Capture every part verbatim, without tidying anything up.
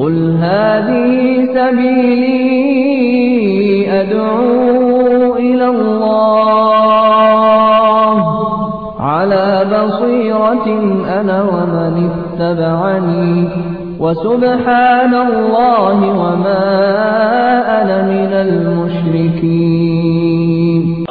قل هذه سبيلي أدعو إلى الله على بصيرة أنا ومن اتبعني وسبحان الله وما أنا من المشركين.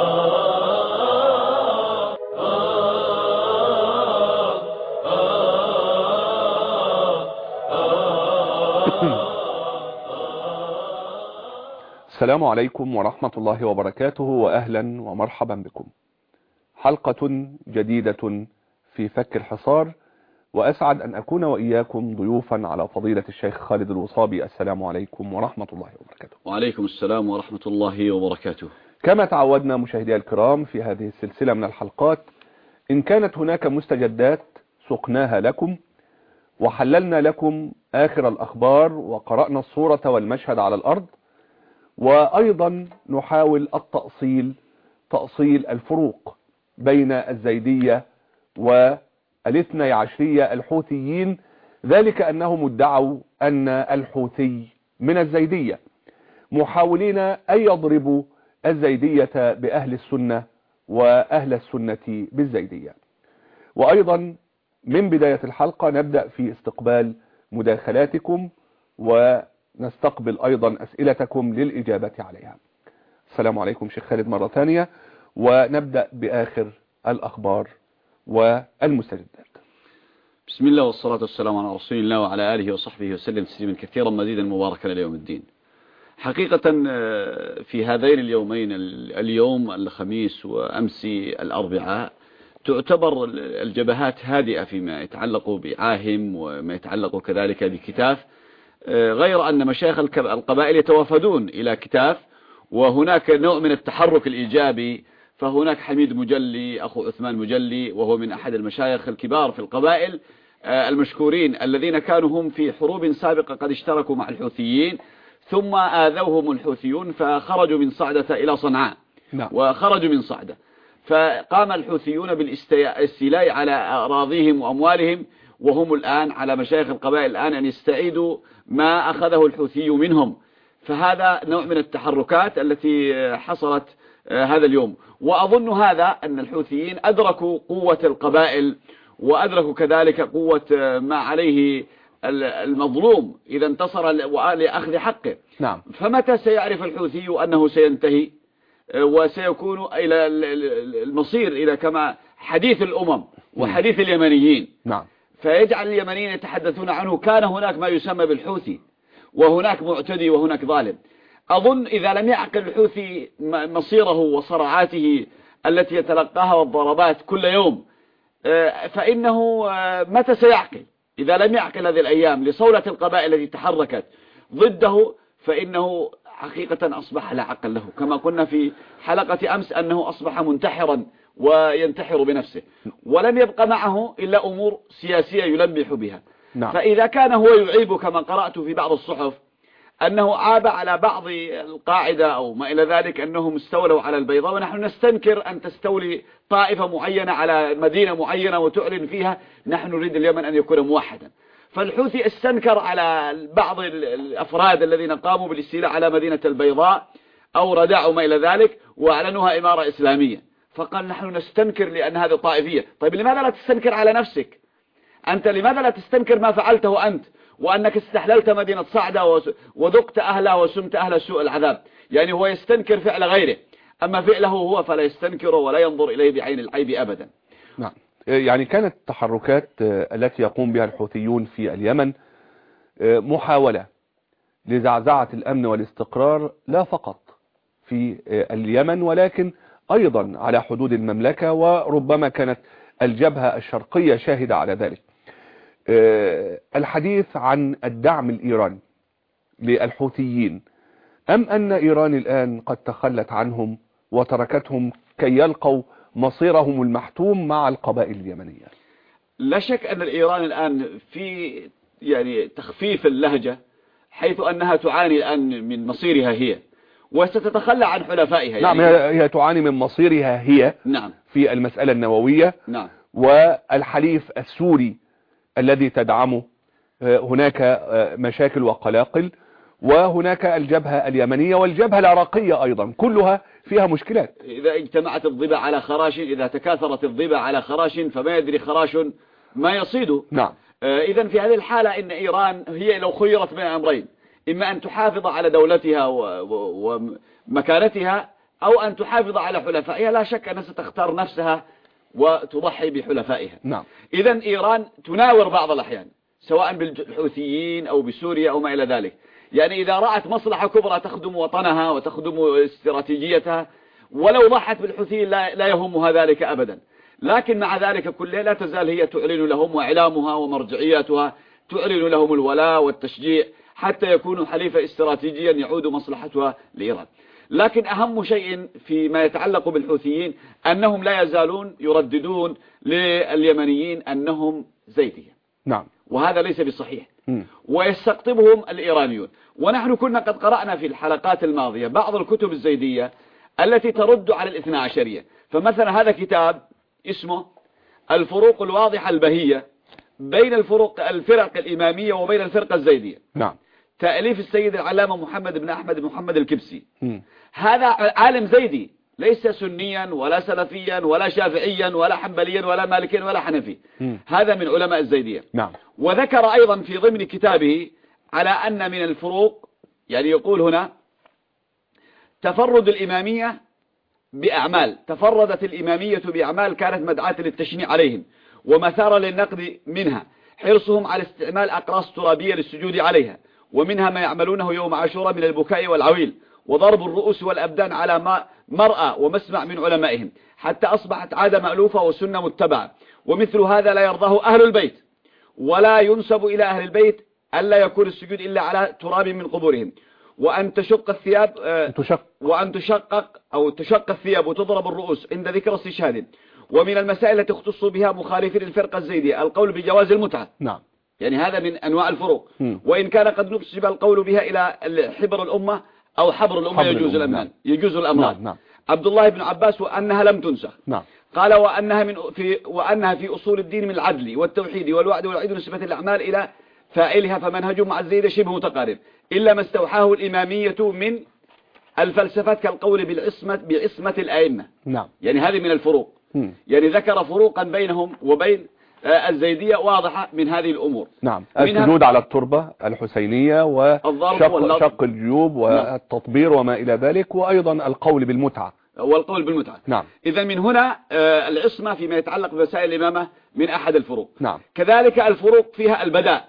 السلام عليكم ورحمة الله وبركاته، وأهلا ومرحبا بكم. حلقة جديدة في فك الحصار، وأسعد أن أكون وإياكم ضيوفا على فضيلة الشيخ خالد الوصابي. السلام عليكم ورحمة الله وبركاته. وعليكم السلام ورحمة الله وبركاته. كما تعودنا مشاهدي الكرام في هذه السلسلة من الحلقات، إن كانت هناك مستجدات سقناها لكم وحللنا لكم آخر الأخبار وقرأنا الصورة والمشهد على الأرض، وأيضا نحاول التأصيل تأصيل الفروق بين الزيدية والاثني عشرية الحوثيين، ذلك أنهم ادعوا أن الحوثي من الزيدية، محاولين أن يضربوا الزيدية بأهل السنة وأهل السنة بالزيدية. وأيضا من بداية الحلقة نبدأ في استقبال مداخلاتكم ونستقبل أيضا أسئلتكم للإجابة عليها. السلام عليكم شيخ خالد مرة ثانية، ونبدأ بآخر الأخبار والمستجدات. بسم الله والصلاة والسلام على رسول الله وعلى آله وصحبه وسلم تسليما كثيرا مزيدا مباركا ليوم الدين. حقيقة في هذين اليومين، اليوم الخميس وأمس الأربعاء، تعتبر الجبهات هادئة فيما يتعلق بعاهم وما يتعلق كذلك بكتاف، غير أن مشايخ القبائل يتوافدون إلى كتاف، وهناك نوع من التحرك الإيجابي. فهناك حميد مجلي أخو عثمان مجلي، وهو من أحد المشايخ الكبار في القبائل المشكورين الذين كانوا هم في حروب سابقة قد اشتركوا مع الحوثيين، ثم آذوهم الحوثيون فخرجوا من صعدة إلى صنعاء. نعم. وخرجوا من صعدة، فقام الحوثيون بالاستيلاء على أراضيهم وأموالهم، وهم الآن على مشايخ القبائل الآن أن يستعيدوا ما أخذه الحوثي منهم. فهذا نوع من التحركات التي حصلت هذا اليوم. وأظن هذا أن الحوثيين أدركوا قوة القبائل، وأدركوا كذلك قوة ما عليه المظلوم إذا انتصر لأخذ حقه. نعم. فمتى سيعرف الحوثي أنه سينتهي وسيكون إلى المصير إلى كما حديث الأمم وحديث اليمنيين. نعم. فيجعل اليمنيين يتحدثون عنه كان هناك ما يسمى بالحوثي، وهناك معتدي وهناك ظالم. أظن إذا لم يعقل الحوثي مصيره وصراعاته التي يتلقاها والضربات كل يوم، فإنه متى سيعقل؟ إذا لم يعقل هذه الأيام لصولة القبائل التي تحركت ضده، فإنه حقيقة أصبح لا عقل له، كما قلنا في حلقة أمس أنه أصبح منتحرا وينتحر بنفسه، ولم يبقى معه إلا أمور سياسية يلمح بها. نعم. فإذا كان هو يعيب كما قرأت في بعض الصحف أنه عاب على بعض القاعدة أو ما إلى ذلك أنهم استولوا على البيضاء، ونحن نستنكر أن تستولي طائفة معينة على مدينة معينة وتعلن فيها نحن نريد اليمن أن يكون موحدا. فالحوثي استنكر على بعض الأفراد الذين قاموا بالاستيلاء على مدينة البيضاء أو رداء ما إلى ذلك وأعلنوها إمارة إسلامية، فقال نحن نستنكر لأن هذه طائفية. طيب لماذا لا تستنكر على نفسك أنت؟ لماذا لا تستنكر ما فعلته أنت، وأنك استحللت مدينة صعدة وذقت أهلها وسمت أهل سوء العذاب؟ يعني هو يستنكر فعل غيره، أما فعله هو فلا يستنكر ولا ينظر إليه بعين العيب أبدا. نعم. يعني كانت التحركات التي يقوم بها الحوثيون في اليمن محاولة لزعزعة الأمن والاستقرار، لا فقط في اليمن ولكن أيضا على حدود المملكة، وربما كانت الجبهة الشرقية شاهدة على ذلك. الحديث عن الدعم الإيراني للحوثيين، أم أن إيران الآن قد تخلت عنهم وتركتهم كي يلقوا مصيرهم المحتوم مع القبائل اليمنية؟ لا شك أن إيران الآن في يعني تخفيف اللهجة، حيث أنها تعاني الآن من مصيرها هي، وستتخلى عن حلفائها. نعم. يعني هي تعاني من مصيرها هي. نعم. في المسألة النووية. نعم. والحليف السوري الذي تدعمه هناك مشاكل وقلاقل، وهناك الجبهة اليمنية والجبهة العراقية أيضا كلها فيها مشكلات. إذا اجتمعت الضبع على خراش، إذا تكاثرت الضبع على خراش فما يدري خراش ما يصيده. نعم. إذا في هذه الحالة إن إيران هي لو خيرت بين أمرين، إما أن تحافظ على دولتها ومكانتها أو أن تحافظ على حلفائها، لا شك أنها ستختار نفسها وتضحي بحلفائها. نعم. إذا إيران تناور بعض الأحيان سواء بالحوثيين أو بسوريا أو ما إلى ذلك، يعني إذا رأت مصلحة كبرى تخدم وطنها وتخدم استراتيجيتها ولو ضحت بالحوثيين لا, لا يهمها ذلك أبدا. لكن مع ذلك كله لا تزال هي تعلن لهم، وإعلامها ومرجعياتها تعلن لهم الولاء والتشجيع حتى يكونوا حليفا استراتيجيا يعود مصلحتها لإيران. لكن أهم شيء فيما يتعلق بالحوثيين أنهم لا يزالون يرددون لليمنيين أنهم زيدية. نعم. وهذا ليس بصحيح. م. ويستقطبهم الإيرانيون. ونحن كنا قد قرأنا في الحلقات الماضية بعض الكتب الزيدية التي ترد على الاثنى عشرية. فمثلا هذا كتاب اسمه الفروق الواضحة البهية بين الفروق الفرق الإمامية وبين الفرقة الزيدية. نعم. تأليف السيد العلامة محمد بن أحمد بن محمد الكبسي. م. هذا عالم زيدي ليس سنيا ولا سلفيا ولا شافعيا ولا حنبليا ولا مالكيا ولا حنفي. م. هذا من علماء الزيدية. نعم. وذكر أيضا في ضمن كتابه على أن من الفروق، يعني يقول هنا تفرد الإمامية بأعمال، تفردت الإمامية بأعمال كانت مدعاة للتشنيع عليهم ومثارة للنقد منها حرصهم على استعمال أقراص ترابية للسجود عليها، ومنها ما يعملونه يوم عاشوراء من البكاء والعويل وضرب الرؤوس والأبدان على ما مرأى ومسمع من علمائهم، حتى أصبحت عادة مألوفة وسنة متبعة. ومثل هذا لا يرضاه أهل البيت، ولا ينسب إلى أهل البيت ألا يكون السجود إلا على تراب من قبورهم، وأن تشق الثياب تشق وأن تشقق أو تشق الثياب وتضرب الرؤوس عند ذكر استشهاد. ومن المسائل التي تختص بها مخالفين الفرقة الزيدية القول بجواز المتعة. نعم. يعني هذا من أنواع الفروق. م. وإن كان قد نسب القول بها إلى حبر الأمة أو حبر الأمة حبر يجوز الأمان. نعم. يجوز الأمران. نعم. نعم. عبد الله بن عباس وأنها لم تنسخ. نعم. قال وأنها من في وأنها في أصول الدين من العدل والتوحيد والوعد والوعيد نسبة الأعمال إلى فاعلها، فمنهجهم مع الزيدة شبه متقارب إلا ما استوحاه الإمامية من الفلسفات كالقول بالعصمة بعصمة الأئمة. نعم. يعني هذه من الفروق. م. يعني ذكر فروقا بينهم وبين الزيدية واضحة من هذه الأمور. نعم. السجود على التربة الحسينية وشق شق الجيوب والتطبير وما إلى ذلك، وأيضا القول بالمتعة والقول بالمتعة. نعم. إذا من هنا العصمة فيما يتعلق بمسائل الإمامة من أحد الفروق. نعم. كذلك الفروق فيها البداء.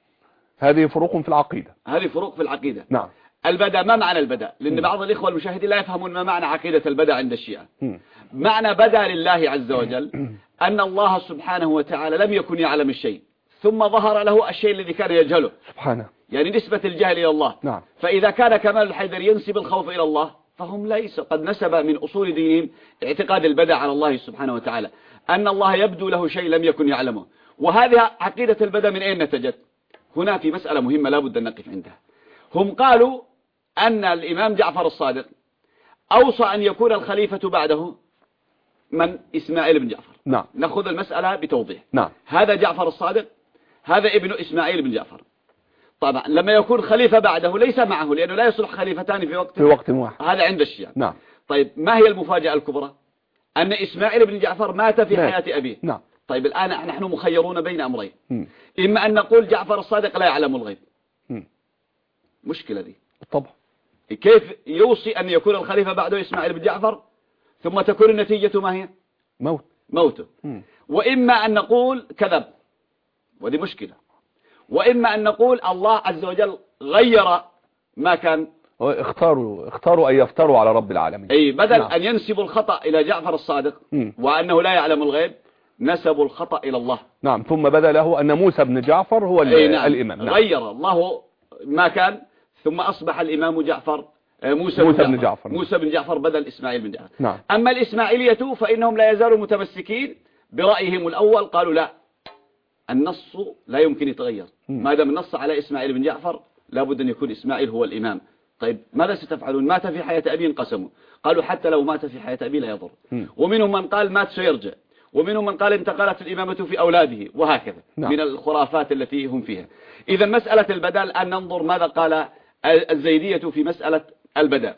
هذه فروق في العقيدة. هذه فروق في العقيدة. نعم. البداء، ما معنى البداء؟ لأن م. بعض الإخوة المشاهدين لا يفهمون ما معنى عقيدة البداء عند الشيعة. م. معنى بدأ لله عز وجل أن الله سبحانه وتعالى لم يكن يعلم الشيء ثم ظهر له الشيء الذي كان يجهله سبحانه، يعني نسبة الجهل إلى الله. نعم. فإذا كان كمال الحيدر ينسب الخوف إلى الله فهم ليس قد نسب من أصول دينهم اعتقاد البدع على الله سبحانه وتعالى، أن الله يبدو له شيء لم يكن يعلمه. وهذه عقيدة البدع من أين نتجت؟ هنا في مسألة مهمة لا بد أن نقف عندها. هم قالوا أن الإمام جعفر الصادق أوصى أن يكون الخليفة بعده من؟ إسماعيل بن جعفر. نعم. نأخذ المسألة بتوضيح. نعم. هذا جعفر الصادق، هذا ابن إسماعيل بن جعفر. طبعا لما يكون خليفة بعده ليس معه، لأنه لا يصلح خليفتان في وقت في وقت واحد. هذا عند الشيعة. نعم. طيب ما هي المفاجأة الكبرى؟ أن إسماعيل بن جعفر مات في نعم. حياة أبيه. نعم. طيب الآن نحن مخيرون بين أمرين، م. إما أن نقول جعفر الصادق لا يعلم الغيب. م. مشكلة دي. طبعا. كيف يوصي أن يكون الخليفة بعده إسماعيل بن جعفر ثم تكون النتيجة ما هي؟ موت. موته. م. وإما أن نقول كذب، ودي مشكلة. وإما أن نقول الله عز وجل غير ما كان، اختاروا اختاروا أن يفتروا على رب العالمين. أي بدل نعم. أن ينسبوا الخطأ إلى جعفر الصادق م. وأنه لا يعلم الغيب، نسبوا الخطأ إلى الله. نعم. ثم بدا له أن موسى بن جعفر هو نعم. الإمام. نعم. غير الله ما كان ثم أصبح الإمام جعفر موسى, موسى بن, بن جعفر. موسى بن جعفر بدل إسماعيل بن جعفر. نعم. أما الإسماعيلية فإنهم لا يزالوا متمسكين برأيهم الأول، قالوا لا، النص لا يمكن يتغير، ما دام النص على إسماعيل بن جعفر لابد أن يكون إسماعيل هو الإمام. طيب ماذا ستفعلون؟ مات في حياة أبي انقسموا، قالوا حتى لو مات في حياة أبي لا يضر. م. ومنهم من قال مات سيرجع، ومنهم من قال انتقلت الإمامة في أولاده وهكذا. نعم. من الخرافات التي هم فيها. إذا مسألة البداء الآن ننظر ماذا قال الزيدية في مسألة البداء.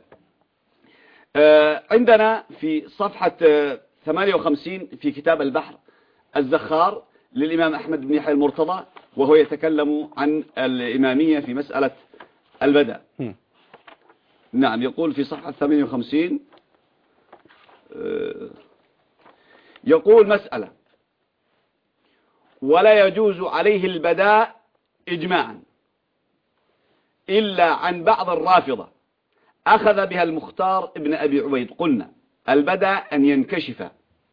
عندنا في صفحة ثمانية وخمسين في كتاب البحر الزخار للإمام أحمد بن يحيى المرتضى، وهو يتكلم عن الإمامية في مسألة البداء. م. نعم، يقول في صفحة ثمانية وخمسين يقول مسألة: ولا يجوز عليه البداء إجماعا إلا عن بعض الرافضة أخذ بها المختار ابن أبي عبيد. قلنا البداء أن ينكشف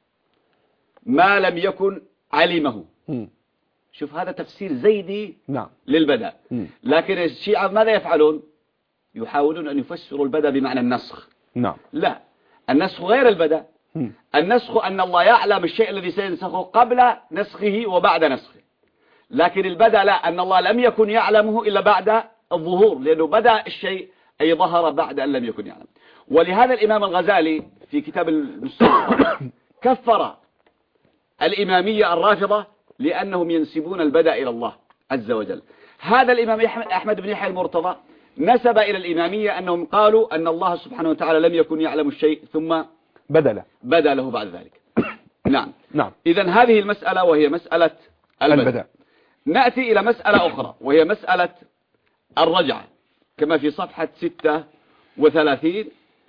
ما لم يكن علمه. م. شوف هذا تفسير زيدي. نعم. للبداء. م. لكن الشيعة ماذا يفعلون؟ يحاولون أن يفسروا البداء بمعنى النسخ. نعم. لا، النسخ غير البداء. م. النسخ أن الله يعلم الشيء الذي سينسخه قبل نسخه وبعد نسخه، لكن البداء لا، أن الله لم يكن يعلمه إلا بعد الظهور، لأنه بدأ الشيء أي ظهر بعد أن لم يكن يعلم. ولهذا الإمام الغزالي في كتاب المستقبل كفر الإمامية الرافضة لأنهم ينسبون البداء إلى الله عز وجل. هذا الإمام أحمد بن يحيى المرتضى نسب إلى الإمامية أنهم قالوا أن الله سبحانه وتعالى لم يكن يعلم الشيء ثم بدأ له بدأ له بعد ذلك. نعم. نعم. إذن هذه المسألة وهي مسألة البدء. البدء. نأتي إلى مسألة أخرى وهي مسألة الرجعة، كما في صفحة ستة وثلاثين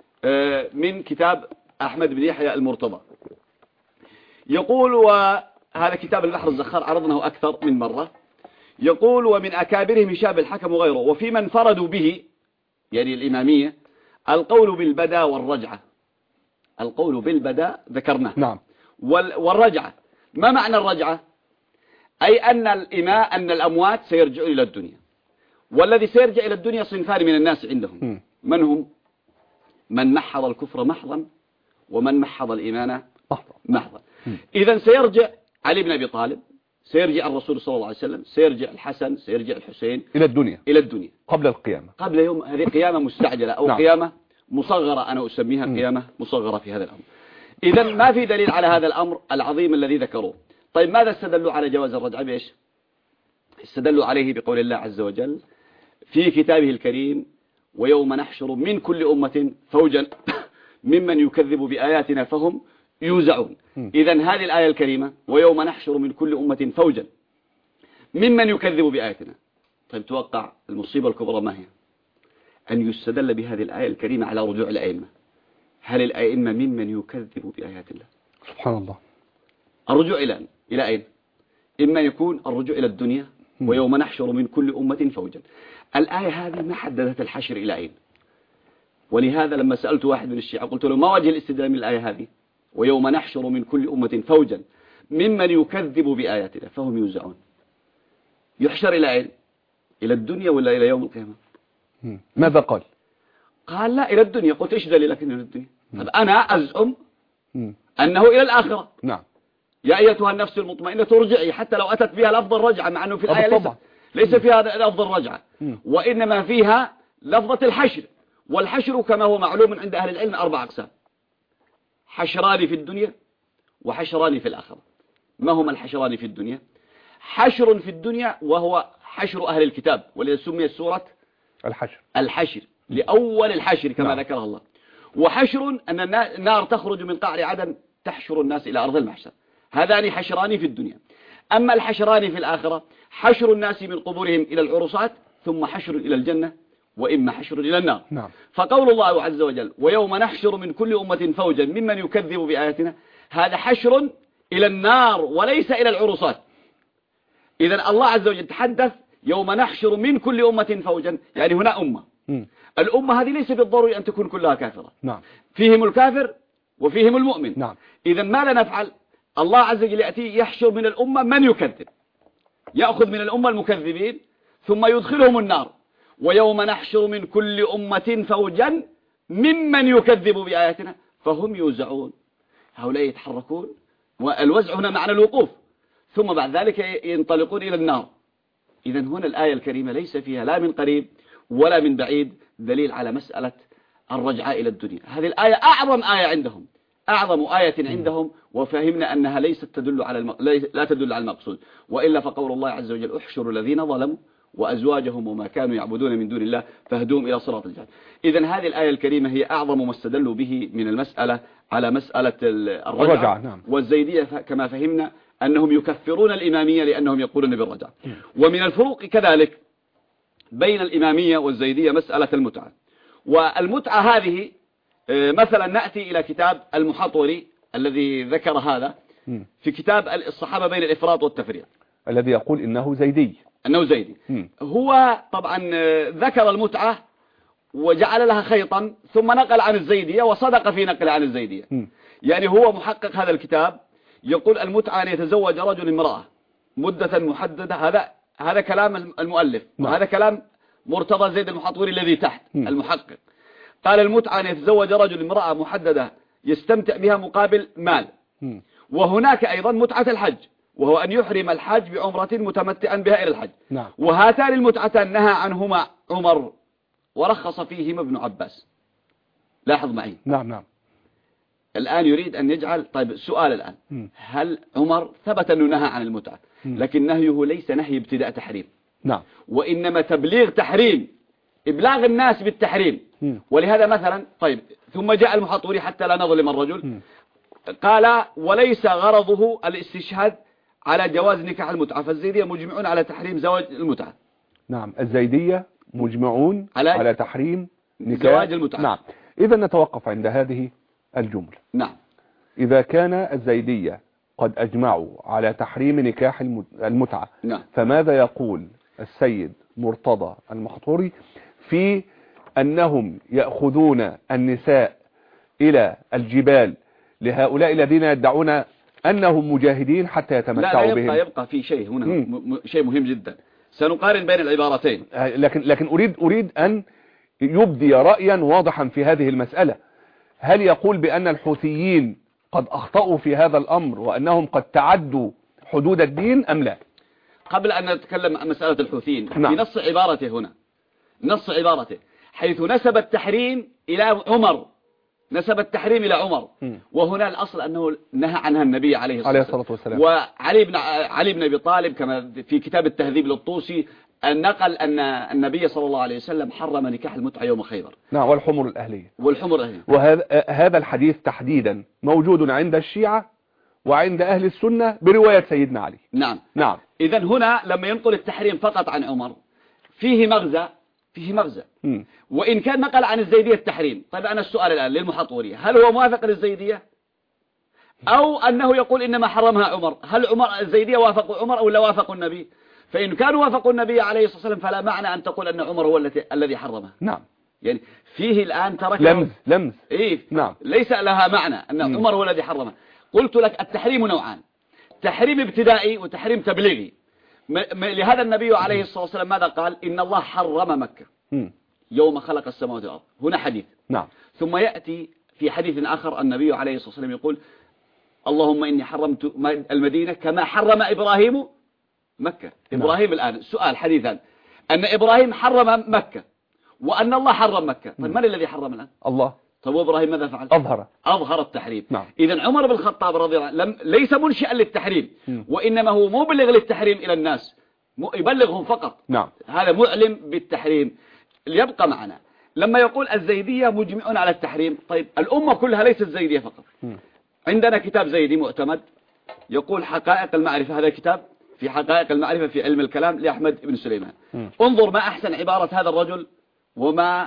من كتاب أحمد بن يحيى المرتضى. يقول، وهذا كتاب البحر الزخار عرضناه أكثر من مرة، يقول: ومن أكابرهم هشام الحكم وغيره، وفي من فرضوا به يعني الإمامية القول بالبداء والرجعة. القول بالبداء ذكرناه. نعم. والرجعة، ما معنى الرجعة؟ أي أن الإماء أن الأموات سيرجعون إلى الدنيا، والذي سيرجع إلى الدنيا صنفان من الناس عندهم. م. من هم؟ من محض الكفر محضا، ومن محض الإيمان محضا. إذن سيرجع علي بن أبي طالب، سيرجع الرسول صلى الله عليه وسلم، سيرجع الحسن، سيرجع الحسين إلى الدنيا إلى الدنيا قبل القيامة، قبل يوم. هذه قيامة مستعجلة أو نعم. قيامة مصغرة، أنا أسميها م. قيامة مصغرة في هذا الأمر. إذن ما في دليل على هذا الأمر العظيم الذي ذكروه. طيب ماذا استدلوا على جواز الرجعة بإيش؟ استدلوا عليه بقول الله عز وجل في كتابه الكريم: ويوم نحشر من كل أمة فوجا ممن يكذب بآياتنا فهم يوزعون. إذن هذه الآية الكريمة: ويوم نحشر من كل أمة فوجا ممن يكذب بآياتنا. طيب توقع المصيبة الكبرى ما هي؟ أن يستدل بهذه الآية الكريمة على رجوع الأئمة. هل الأئمة ممن يكذب بآيات الله؟ سبحان الله. الرجوع إلى إلى أين؟ إما يكون الرجوع إلى الدنيا، ويوم نحشر من كل أمة فوجا. الآية هذه ما حددت الحشر إلى أين. ولهذا لما سألت واحد من الشيعة قلت له: ما وجه الاستدلال من الآية هذه؟ ويوم نحشر من كل أمة فوجا ممن يكذب بآياتنا فهم يوزعون. يحشر إلى أين؟ إلى الدنيا ولا إلى يوم القيامة؟ ماذا قال؟ قال: لا، إلى الدنيا. قلت: إيش دليلك إلى الدنيا؟ أنا أزعم أنه إلى الآخرة. نعم. يا أيتها النفس المطمئنة ترجعي، حتى لو أتت بها لفظ الرجعة، مع أنه في الآية ليس, ليس فيها لفظ الرجعة، وإنما فيها لفظة الحشر. والحشر كما هو معلوم عند أهل العلم أربع أقسام: حشران في الدنيا، وحشران في الآخرة. ما هما الحشران في الدنيا؟ حشر في الدنيا وهو حشر أهل الكتاب، ولذا سميت سورة الحشر الحشر لأول الحشر كما نعم. ذكرها الله. وحشر أن النار تخرج من قعر عدن تحشر الناس إلى أرض المحشر. هذان حشران في الدنيا. أما الحشران في الآخرة: حشر الناس من قبورهم إلى العرصات، ثم حشر إلى الجنة، وإما حشر إلى النار. نعم. فقول الله عز وجل: ويوم نحشر من كل أمة فوجا ممن يكذب بآياتنا، هذا حشر إلى النار وليس إلى العرصات. إذن الله عز وجل تحدث يوم نحشر من كل أمة فوجا، يعني هنا أمة. م. الأمة هذه ليس بالضروري أن تكون كلها كافرة. نعم. فيهم الكافر وفيهم المؤمن. نعم. إذن ماذا نفعل؟ الله عز وجل يأتي يحشر من الأمة من يكذب، يأخذ من الأمة المكذبين ثم يدخلهم النار. ويوم نحشر من كل أمة فوجا ممن يكذب بآياتنا فهم يوزعون. هؤلاء يتحركون، والوزع هنا معنى الوقوف، ثم بعد ذلك ينطلقون إلى النار. إذن هنا الآية الكريمة ليس فيها لا من قريب ولا من بعيد دليل على مسألة الرجعة إلى الدنيا. هذه الآية أعظم آية عندهم، أعظم آية عندهم، وفهمنا أنها ليست تدل على الم... لا تدل على المقصود، وإلا فقول الله عز وجل احشروا الذين ظلموا وأزواجهم وما كانوا يعبدون من دون الله فاهدوهم إلى صراط الجحيم. إذن هذه الآية الكريمة هي أعظم ما استدلوا به من المسألة على مسألة الرجعة. الرجعة نعم. والزيدية كما فهمنا أنهم يكفرون الإمامية لأنهم يقولون بالرجعة. ومن الفروق كذلك بين الإمامية والزيدية مسألة المتعة. والمتعة هذه مثلا نأتي إلى كتاب المحطوري الذي ذكر هذا في كتاب الصحابة بين الإفراط والتفريط، الذي يقول إنه زيدي أنه زيدي. م. هو طبعا ذكر المتعة وجعل لها خيطا ثم نقل عن الزيدية وصدق في نقل عن الزيدية. م. يعني هو محقق هذا الكتاب يقول المتعة أن يتزوج رجل امرأة مدة محددة. هذا هذا كلام المؤلف. م. وهذا كلام مرتضى زيد المحطوري الذي تحت. م. المحقق قال المتعة أن يتزوج رجل امرأة محددة يستمتع بها مقابل مال. م. وهناك أيضا متعة الحج، وهو أن يحرم الحج بعمرة متمتعا بها إلى الحج. نعم. وهاتان المتعتان نهى عنهما عمر ورخص فيهما ابن عباس. لاحظ معي. نعم نعم. الآن يريد أن يجعل طيب السؤال الآن م. هل عمر ثبت أنه نهى عن المتعة، م. لكن نهيه ليس نهي ابتداء تحريم. نعم. وإنما تبليغ تحريم، إبلاغ الناس بالتحريم. م. ولهذا مثلا طيب ثم جاء المحطوري حتى لا نظلم الرجل م. قال وليس غرضه الاستشهاد على جواز نكاح المتعة، فالزيدية مجمعون على تحريم زواج المتعة. نعم الزيدية مجمعون على, على تحريم نكاح زواج المتعة. نعم. إذا نتوقف عند هذه الجملة. نعم. إذا كان الزيدية قد أجمعوا على تحريم نكاح المتعة، نعم. فماذا يقول السيد مرتضى المحطوري في أنهم يأخذون النساء إلى الجبال لهؤلاء الذين يدعون أنهم مجاهدين حتى يتمتعوا بهم؟ لا, لا يبقى, يبقى في شيء هنا م. شيء مهم جدا. سنقارن بين العبارتين، لكن لكن أريد أريد أن يبدي رأيا واضحا في هذه المسألة. هل يقول بأن الحوثيين قد أخطأوا في هذا الأمر وأنهم قد تعدوا حدود الدين أم لا؟ قبل أن نتكلم عن مسألة الحوثيين، نعم. في نص عبارته هنا، نص عبارته حيث نسب التحريم إلى عمر، نسب التحريم إلى عمر، م. وهنا الأصل أنه نهى عنها النبي عليه الصلاة, عليه الصلاة والسلام. وعلي بن علي بن أبي طالب كما في كتاب التهذيب للطوسي نقل أن النبي صلى الله عليه وسلم حرم نكاح المتعة يوم خيبر. نعم والحمر الأهلية. والحمر الأهلية. وهذا هذا الحديث تحديدا موجود عند الشيعة وعند أهل السنة برواية سيدنا علي. نعم. نعم. إذا هنا لما ينقل التحريم فقط عن عمر فيه مغزى، فيه مغزى. م. وإن كان نقل عن الزيدية التحريم، طيب أنا السؤال الآن للمحطوري، هل هو موافق للزيدية أو أنه يقول إنما حرمها عمر؟ هل عمر الزيدية وافقوا عمر أو لا وافقوا النبي؟ فإن كانوا وافقوا النبي عليه الصلاة والسلام فلا معنى أن تقول أن عمر هو الذي حرمها. نعم. يعني فيه الآن ترك لمز لمز إيه؟ نعم. ليس لها معنى أن م. عمر هو الذي حرمها. قلت لك التحريم نوعان، تحريم ابتدائي وتحريم تبليغي. لهذا النبي عليه الصلاة والسلام ماذا قال؟ إن الله حرم مكة م. يوم خلق السماوات والأرض. هنا حديث. نعم. ثم يأتي في حديث آخر النبي عليه الصلاة والسلام يقول اللهم إني حرمت المدينة كما حرم إبراهيم مكة. نعم. إبراهيم الآن سؤال حديثا أن إبراهيم حرم مكة وأن الله حرم مكة، طيب من الذي حرم الآن؟ الله. طيب إبراهيم ماذا فعل؟ أظهر أظهر التحريم. نعم. إذن عمر بن الخطاب رضي الله عنه ليس منشئا للتحريم م. وإنما هو مبلغ للتحريم إلى الناس، يبلغهم فقط. نعم. هذا معلم بالتحريم. ليبقى معنا لما يقول الزيدية مجمعون على التحريم، طيب الأمة كلها ليست الزيدية فقط. م. عندنا كتاب زيدي معتمد يقول حقائق المعرفة، هذا كتاب في حقائق المعرفة في علم الكلام لأحمد بن سليمان. م. انظر ما أحسن عبارة هذا الرجل وما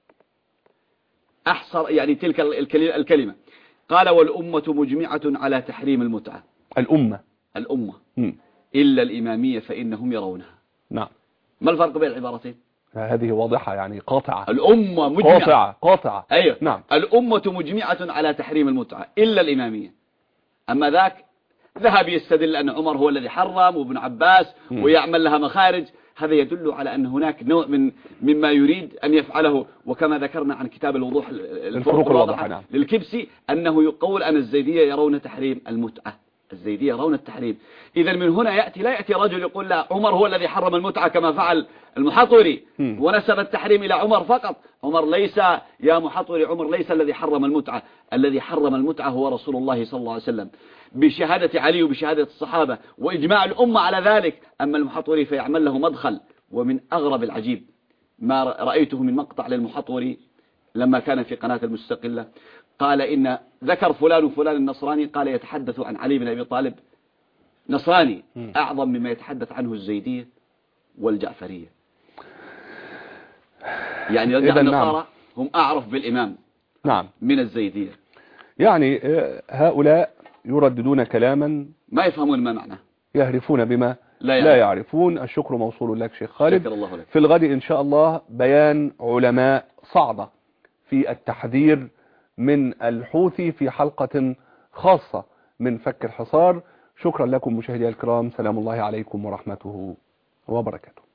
أحصر يعني تلك الكلمة. قال والأمة مجمعة على تحريم المتعة. الأمة الأمة م. إلا الإمامية فإنهم يرونها. نعم. ما الفرق بين العبارتين؟ هذه واضحة يعني قاطعة. الأمة مجمعة قاطعة قاطعة. أيوة. نعم. الأمة مجمعة على تحريم المتعة إلا الإمامية. أما ذاك ذهب يستدل أن عمر هو الذي حرم وابن عباس م. ويعمل لها مخارج. هذا يدل على أن هناك نوع من مما يريد أن يفعله. وكما ذكرنا عن كتاب الوضوح الفروق الواضحة نعم. للكبسي أنه يقول أن الزيدية يرون تحريم المتعة الزيدية يرون التحريم. إذا من هنا يأتي لا يأتي رجل يقول لا عمر هو الذي حرم المتعة كما فعل المحطوري ونسب التحريم إلى عمر فقط. عمر ليس يا محطوري، عمر ليس الذي حرم المتعة، الذي حرم المتعة هو رسول الله صلى الله عليه وسلم بشهادة علي وبشهادة الصحابة وإجماع الأمة على ذلك. أما المحطوري فيعمل له مدخل. ومن أغرب العجيب ما رأيته من مقطع للمحطوري لما كان في قناة المستقلة، قال إن ذكر فلان وفلان النصراني، قال يتحدث عن علي بن أبي طالب نصراني أعظم مما يتحدث عنه الزيدية والجعفرية. يعني النصارى نعم. هم أعرف بالإمام نعم من الزيدية. يعني هؤلاء يرددون كلاما ما يفهمون ما معناه، يهرفون بما لا, لا يعرفون. الشكر موصول لك شيخ خالد. الله لك. في الغد إن شاء الله بيان علماء صعدة في التحذير من الحوثي في حلقة خاصة من فك الحصار. شكرا لكم مشاهدي الكرام، سلام الله عليكم ورحمته وبركاته.